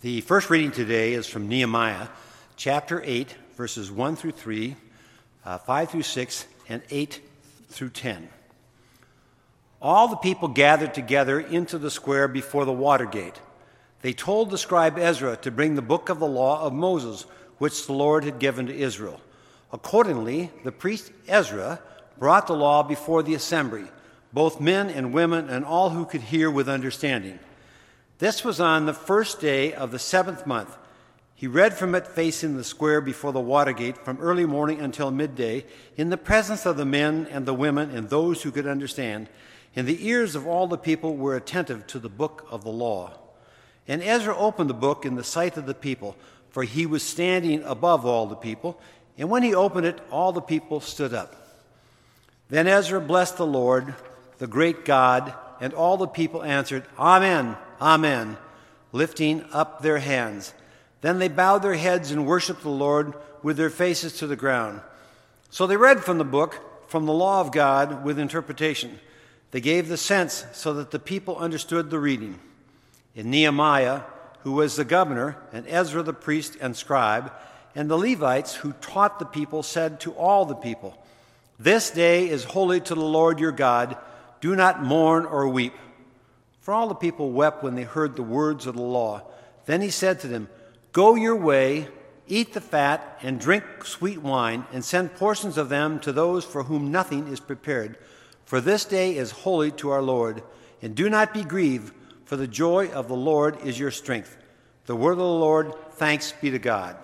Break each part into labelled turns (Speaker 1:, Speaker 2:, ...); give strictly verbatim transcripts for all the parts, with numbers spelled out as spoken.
Speaker 1: The first reading today is from Nehemiah, chapter eight, verses one through three, uh, five through six, and eight through ten. All the people gathered together into the square before the water gate. They told the scribe Ezra to bring the book of the law of Moses, which the Lord had given to Israel. Accordingly, the priest Ezra brought the law before the assembly, both men and women and all who could hear with understanding. This was on the first day of the seventh month. He read from it facing the square before the water gate from early morning until midday, in the presence of the men and the women and those who could understand, and the ears of all the people were attentive to the book of the law. And Ezra opened the book in the sight of the people, for he was standing above all the people, and when he opened it, all the people stood up. Then Ezra blessed the Lord, the great God, and all the people answered, Amen, Amen, lifting up their hands. Then they bowed their heads and worshiped the Lord with their faces to the ground. So they read from the book, from the law of God, with interpretation. They gave the sense so that the people understood the reading. And Nehemiah, who was the governor, and Ezra the priest and scribe, and the Levites who taught the people, said to all the people, This day is holy to the Lord your God. Do not mourn or weep. For all the people wept when they heard the words of the law. Then he said to them, Go your way, eat the fat, and drink sweet wine, and send portions of them to those for whom nothing is prepared. For this day is holy to our Lord. And do not be grieved, for the joy of the Lord is your strength. The word of the Lord, thanks be to God.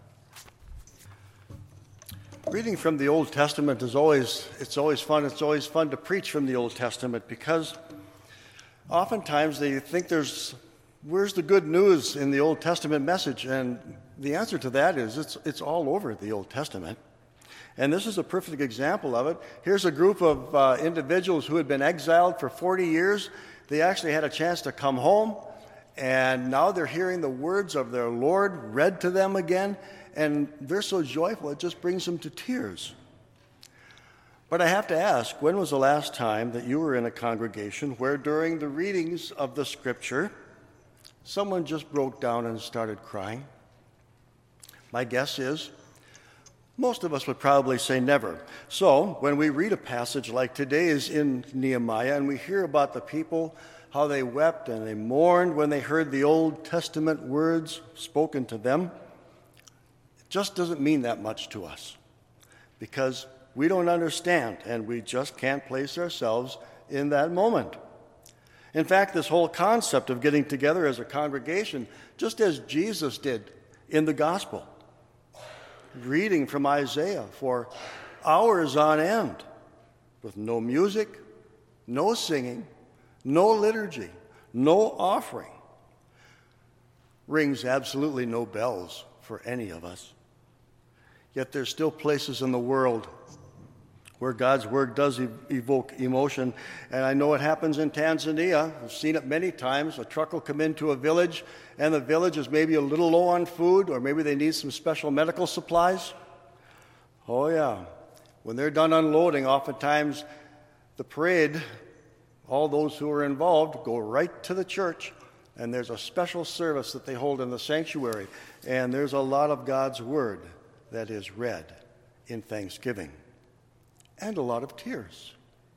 Speaker 2: Reading from the Old Testament is always, it's always fun. It's always fun to preach from the Old Testament because oftentimes they think there's, where's the good news in the Old Testament message? And the answer to that is it's, it's all over the Old Testament. And this is a perfect example of it. Here's a group of uh, individuals who had been exiled for forty years. They actually had a chance to come home, and now they're hearing the words of their Lord read to them again, and they're so joyful it just brings them to tears. But I have to ask, when was the last time that you were in a congregation where during the readings of the Scripture, someone just broke down and started crying? My guess is most of us would probably say never. So when we read a passage like today's in Nehemiah and we hear about the people, how they wept and they mourned when they heard the Old Testament words spoken to them, it just doesn't mean that much to us because we don't understand and we just can't place ourselves in that moment. In fact, this whole concept of getting together as a congregation, just as Jesus did in the gospel, reading from Isaiah for hours on end with no music, no singing, no liturgy, no offering, rings absolutely no bells for any of us. Yet there's still places in the world where God's word does evoke emotion. And I know it happens in Tanzania. I've seen it many times. A truck will come into a village, and the village is maybe a little low on food, or maybe they need some special medical supplies. Oh, yeah. When they're done unloading, oftentimes the parade, all those who are involved, go right to the church, and there's a special service that they hold in the sanctuary. And there's a lot of God's word that is read in thanksgiving. And a lot of tears.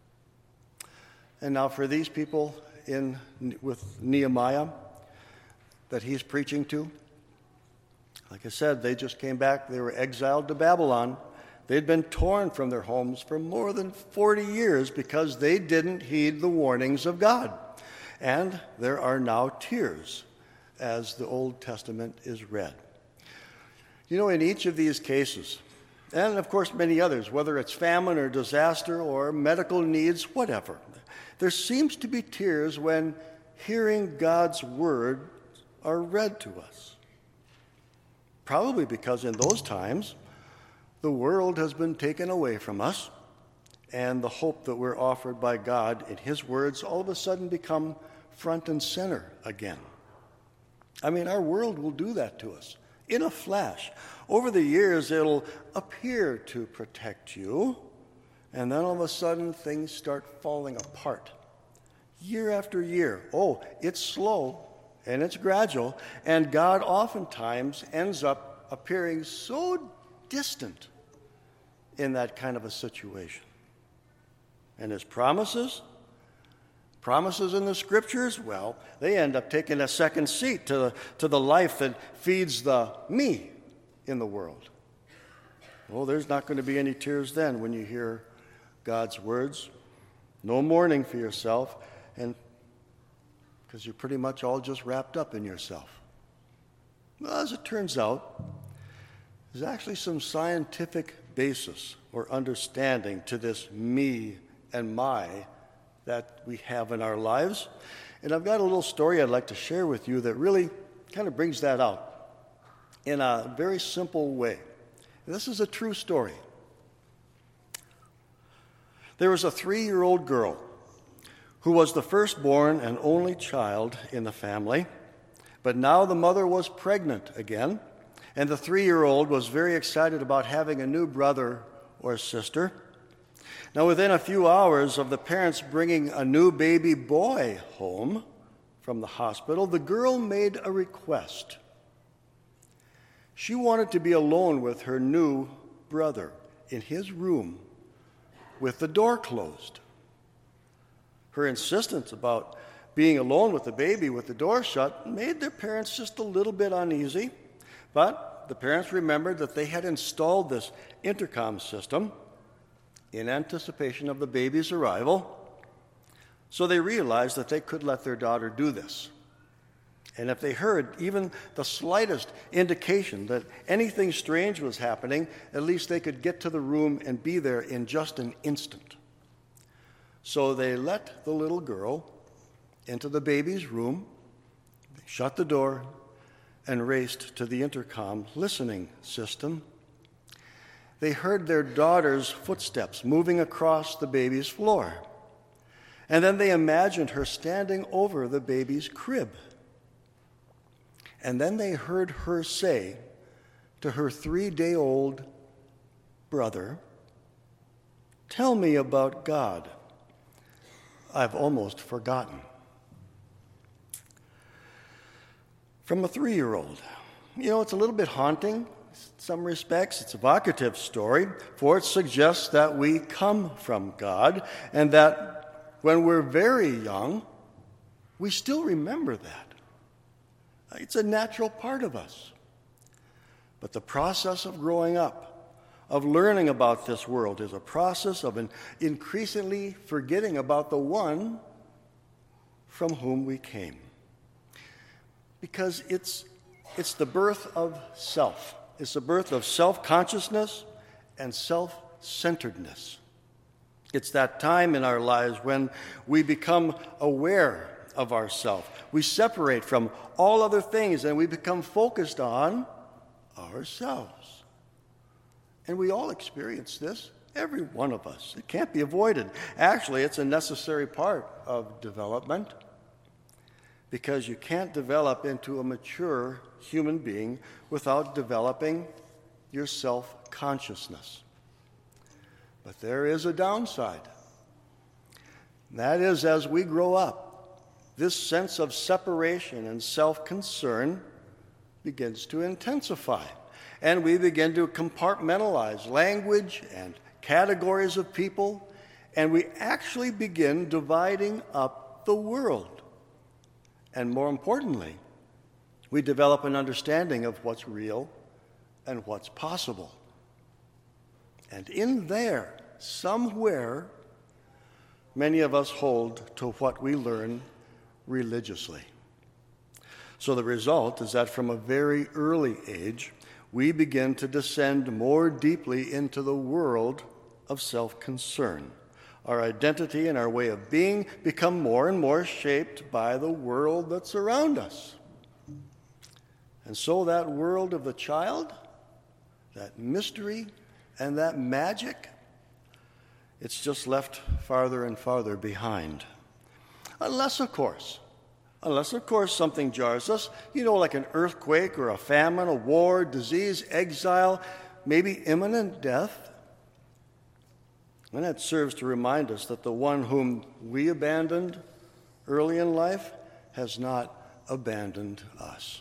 Speaker 2: And now for these people in with Nehemiah that he's preaching to, like I said, they just came back. They were exiled to Babylon. They'd been torn from their homes for more than forty years because they didn't heed the warnings of God. And there are now tears as the Old Testament is read. You know, in each of these cases, and, of course, many others, whether it's famine or disaster or medical needs, whatever. There seems to be tears when hearing God's word are read to us. Probably because in those times, the world has been taken away from us, and the hope that we're offered by God in his words all of a sudden become front and center again. I mean, our world will do that to us in a flash. Over the years, it'll appear to protect you, and then all of a sudden, things start falling apart. Year after year. Oh, it's slow, and it's gradual, and God oftentimes ends up appearing so distant in that kind of a situation. And his promises, promises in the scriptures, well, they end up taking a second seat to the, to the life that feeds the me in the world. Well, there's not going to be any tears then when you hear God's words. No mourning for yourself, and because you're pretty much all just wrapped up in yourself. Well, as it turns out, there's actually some scientific basis or understanding to this me and my that we have in our lives. And I've got a little story I'd like to share with you that really kind of brings that out in a very simple way. And this is a true story. There was a three-year-old girl who was the firstborn and only child in the family, but now the mother was pregnant again, and the three-year-old was very excited about having a new brother or sister. Now, within a few hours of the parents bringing a new baby boy home from the hospital, the girl made a request. She wanted to be alone with her new brother in his room with the door closed. Her insistence about being alone with the baby with the door shut made their parents just a little bit uneasy, but the parents remembered that they had installed this intercom system in anticipation of the baby's arrival, so they realized that they could let their daughter do this. And if they heard even the slightest indication that anything strange was happening, at least they could get to the room and be there in just an instant. So they let the little girl into the baby's room, shut the door, and raced to the intercom listening system. They heard their daughter's footsteps moving across the baby's floor. And then they imagined her standing over the baby's crib. And then they heard her say to her three-day-old brother, "Tell me about God. I've almost forgotten." From a three-year-old. You know, it's a little bit haunting in some respects. It's a evocative story, for it suggests that we come from God, and that when we're very young, we still remember that. It's a natural part of us. But the process of growing up, of learning about this world, is a process of an increasingly forgetting about the one from whom we came. Because it's, it's the birth of self. It's the birth of self-consciousness and self-centeredness. It's that time in our lives when we become aware of ourselves. We separate from all other things and we become focused on ourselves. And we all experience this, every one of us. It can't be avoided. Actually, it's a necessary part of development, because you can't develop into a mature human being without developing your self-consciousness. But there is a downside. That is, as we grow up, this sense of separation and self-concern begins to intensify. And we begin to compartmentalize language and categories of people, and we actually begin dividing up the world. And more importantly, we develop an understanding of what's real and what's possible. And in there, somewhere, many of us hold to what we learn religiously. So the result is that from a very early age, we begin to descend more deeply into the world of self-concern. Our identity and our way of being become more and more shaped by the world that's around us. And so that world of the child, that mystery and that magic, it's just left farther and farther behind. Unless, of course, unless, of course, something jars us, you know, like an earthquake or a famine, a war, disease, exile, maybe imminent death. And that serves to remind us that the one whom we abandoned early in life has not abandoned us.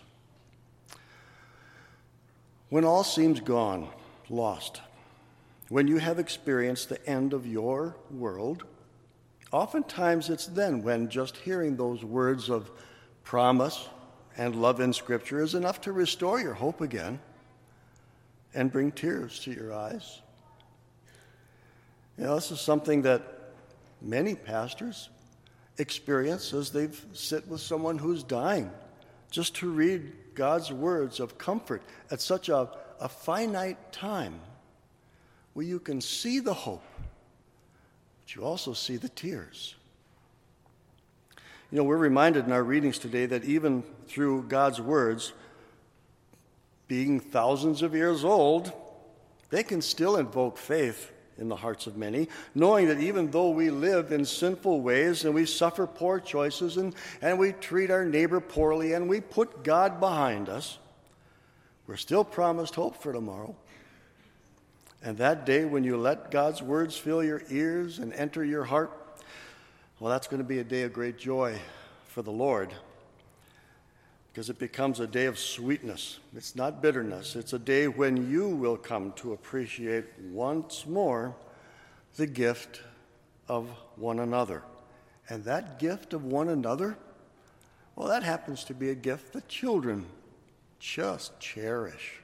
Speaker 2: When all seems gone, lost, when you have experienced the end of your world, oftentimes it's then when just hearing those words of promise and love in Scripture is enough to restore your hope again and bring tears to your eyes. You know, this is something that many pastors experience as they sit with someone who's dying, just to read God's words of comfort at such a, a finite time where you can see the hope, but you also see the tears. You know, we're reminded in our readings today that even through God's words, being thousands of years old, they can still invoke faith in the hearts of many, knowing that even though we live in sinful ways and we suffer poor choices and, and we treat our neighbor poorly and we put God behind us, we're still promised hope for tomorrow. And that day when you let God's words fill your ears and enter your heart, well, that's going to be a day of great joy for the Lord, because it becomes a day of sweetness. It's not bitterness. It's a day when you will come to appreciate once more the gift of one another. And that gift of one another, well, that happens to be a gift that children just cherish.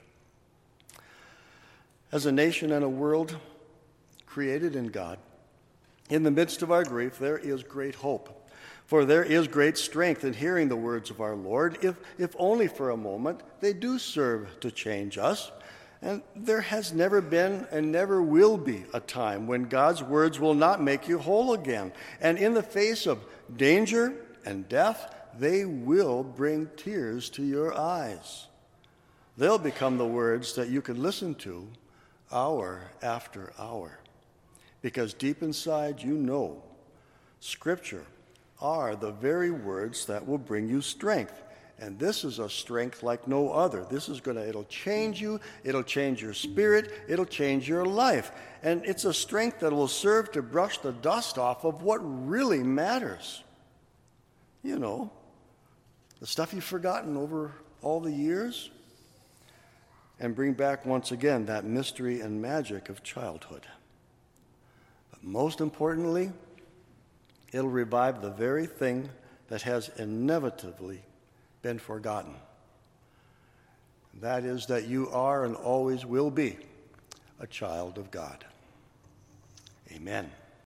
Speaker 2: As a nation and a world created in God, in the midst of our grief, there is great hope. For there is great strength in hearing the words of our Lord, if, if only for a moment they do serve to change us. And there has never been and never will be a time when God's words will not make you whole again. And in the face of danger and death, they will bring tears to your eyes. They'll become the words that you can listen to hour after hour. Because deep inside you know Scripture are the very words that will bring you strength. And this is a strength like no other. This is going to, it'll change you, it'll change your spirit, it'll change your life. And it's a strength that will serve to brush the dust off of what really matters. You know, the stuff you've forgotten over all the years, and bring back once again that mystery and magic of childhood. But most importantly, it'll revive the very thing that has inevitably been forgotten. That is that you are and always will be a child of God. Amen.